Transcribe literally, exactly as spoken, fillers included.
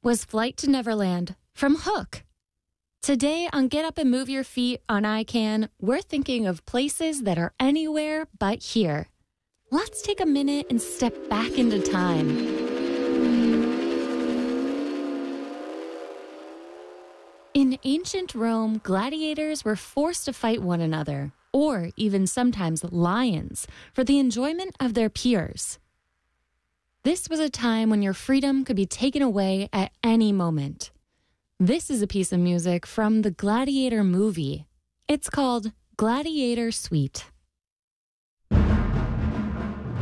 was Flight to Neverland from Hook. Today on Get Up and Move Your Feet on I CAN, we're thinking of places that are anywhere but here. Let's take a minute and step back into time. In ancient Rome, gladiators were forced to fight one another, or even sometimes lions, for the enjoyment of their peers. This was a time when your freedom could be taken away at any moment. This is a piece of music from the Gladiator movie. It's called Gladiator Suite.